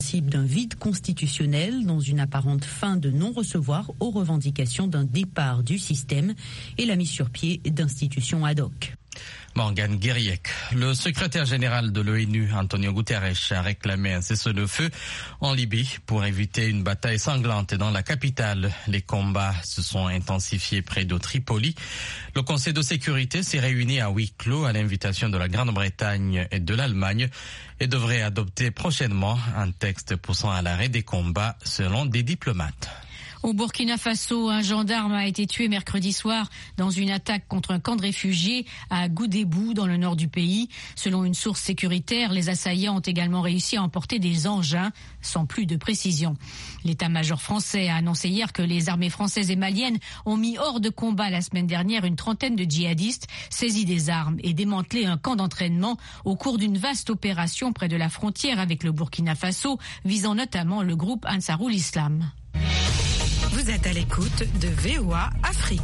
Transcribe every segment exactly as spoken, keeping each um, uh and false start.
d'un vide constitutionnel dans une apparente fin de non-recevoir aux revendications d'un départ du système et la mise sur pied d'institutions ad hoc. Morgan Guériec. Le secrétaire général de l'ONU, Antonio Guterres, a réclamé un cessez-le-feu en Libye pour éviter une bataille sanglante dans la capitale. Les combats se sont intensifiés près de Tripoli. Le Conseil de sécurité s'est réuni à huis clos à l'invitation de la Grande-Bretagne et de l'Allemagne et devrait adopter prochainement un texte poussant à l'arrêt des combats selon des diplomates. Au Burkina Faso, un gendarme a été tué mercredi soir dans une attaque contre un camp de réfugiés à Goudébou, dans le nord du pays. Selon une source sécuritaire, les assaillants ont également réussi à emporter des engins, sans plus de précision. L'état-major français a annoncé hier que les armées françaises et maliennes ont mis hors de combat la semaine dernière une trentaine de djihadistes, saisi des armes et démantelé un camp d'entraînement au cours d'une vaste opération près de la frontière avec le Burkina Faso, visant notamment le groupe Ansarul Islam. Vous êtes à l'écoute de V O A Afrique.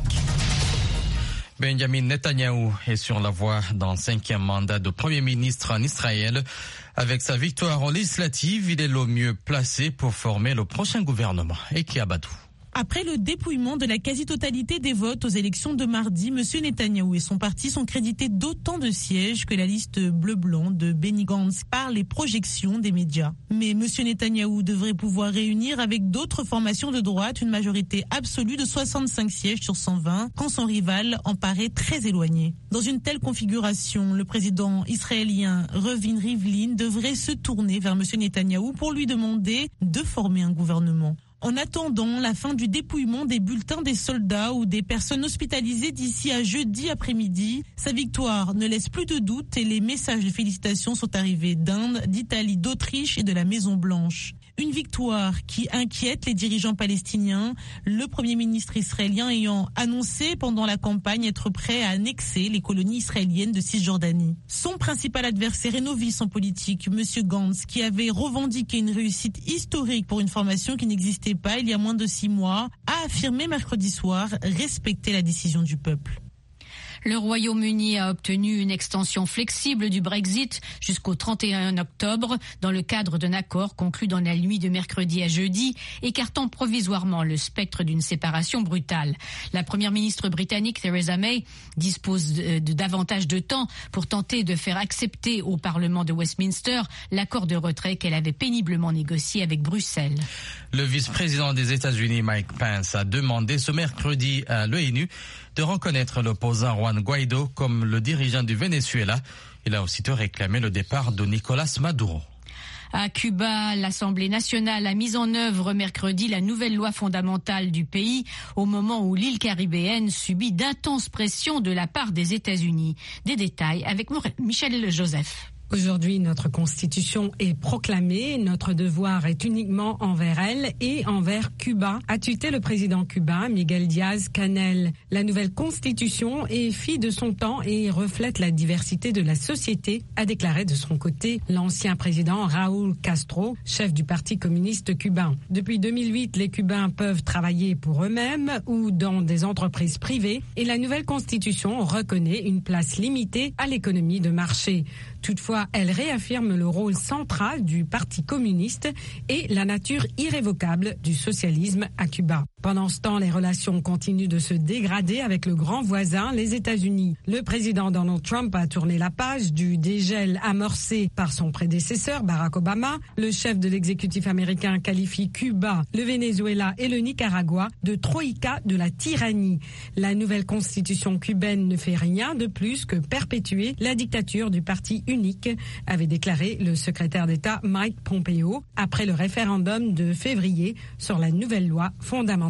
Benjamin Netanyahou est sur la voie d'un cinquième mandat de Premier ministre en Israël. Avec sa victoire en législative, il est le mieux placé pour former le prochain gouvernement. Eki Abadou. Après le dépouillement de la quasi-totalité des votes aux élections de mardi, M. Netanyahou et son parti sont crédités d'autant de sièges que la liste bleu-blanc de Benny Gantz par les projections des médias. Mais M. Netanyahou devrait pouvoir réunir avec d'autres formations de droite une majorité absolue de soixante-cinq sièges sur cent vingt, quand son rival en paraît très éloigné. Dans une telle configuration, le président israélien Reuven Rivlin devrait se tourner vers M. Netanyahou pour lui demander de former un gouvernement. En attendant la fin du dépouillement des bulletins des soldats ou des personnes hospitalisées d'ici à jeudi après-midi, sa victoire ne laisse plus de doute et les messages de félicitations sont arrivés d'Inde, d'Italie, d'Autriche et de la Maison-Blanche. Une victoire qui inquiète les dirigeants palestiniens, le Premier ministre israélien ayant annoncé pendant la campagne être prêt à annexer les colonies israéliennes de Cisjordanie. Son principal adversaire et novice en politique, M. Gantz, qui avait revendiqué une réussite historique pour une formation qui n'existait pas il y a moins de six mois, a affirmé mercredi soir respecter la décision du peuple. Le Royaume-Uni a obtenu une extension flexible du Brexit jusqu'au trente et un octobre dans le cadre d'un accord conclu dans la nuit de mercredi à jeudi, écartant provisoirement le spectre d'une séparation brutale. La première ministre britannique Theresa May dispose de, de davantage de temps pour tenter de faire accepter au Parlement de Westminster l'accord de retrait qu'elle avait péniblement négocié avec Bruxelles. Le vice-président des États-Unis Mike Pence a demandé ce mercredi à l'ONU de reconnaître l'opposant Juan Guaido comme le dirigeant du Venezuela. Il a aussitôt réclamé le départ de Nicolás Maduro. À Cuba, l'Assemblée nationale a mis en œuvre mercredi la nouvelle loi fondamentale du pays au moment où l'île caribéenne subit d'intenses pressions de la part des États-Unis. Des détails avec Michel Joseph. Aujourd'hui, notre Constitution est proclamée. Notre devoir est uniquement envers elle et envers Cuba, a tuité le président cubain Miguel Díaz-Canel. La nouvelle Constitution est fille de son temps et reflète la diversité de la société, a déclaré de son côté l'ancien président Raúl Castro, chef du Parti communiste cubain. Depuis deux mille huit, les Cubains peuvent travailler pour eux-mêmes ou dans des entreprises privées et la nouvelle Constitution reconnaît une place limitée à l'économie de marché. Toutefois, elle réaffirme le rôle central du Parti communiste et la nature irrévocable du socialisme à Cuba. Pendant ce temps, les relations continuent de se dégrader avec le grand voisin, les États-Unis. Le président Donald Trump a tourné la page du dégel amorcé par son prédécesseur Barack Obama. Le chef de l'exécutif américain qualifie Cuba, le Venezuela et le Nicaragua de troïka de la tyrannie. La nouvelle constitution cubaine ne fait rien de plus que perpétuer la dictature du parti unique, avait déclaré le secrétaire d'État Mike Pompeo après le référendum de février sur la nouvelle loi fondamentale.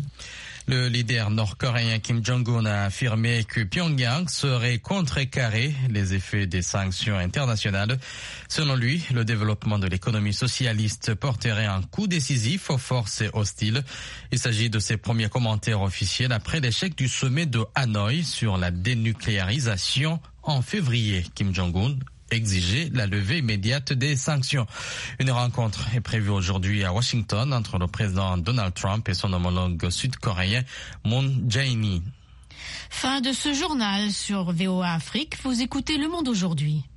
Le leader nord-coréen Kim Jong-un a affirmé que Pyongyang saurait contrecarrer les effets des sanctions internationales. Selon lui, le développement de l'économie socialiste porterait un coup décisif aux forces hostiles. Il s'agit de ses premiers commentaires officiels après l'échec du sommet de Hanoï sur la dénucléarisation en février. Kim Jong-un exiger la levée immédiate des sanctions. Une rencontre est prévue aujourd'hui à Washington entre le président Donald Trump et son homologue sud-coréen Moon Jae-in. Fin de ce journal sur V O A Afrique. Vous écoutez Le Monde aujourd'hui.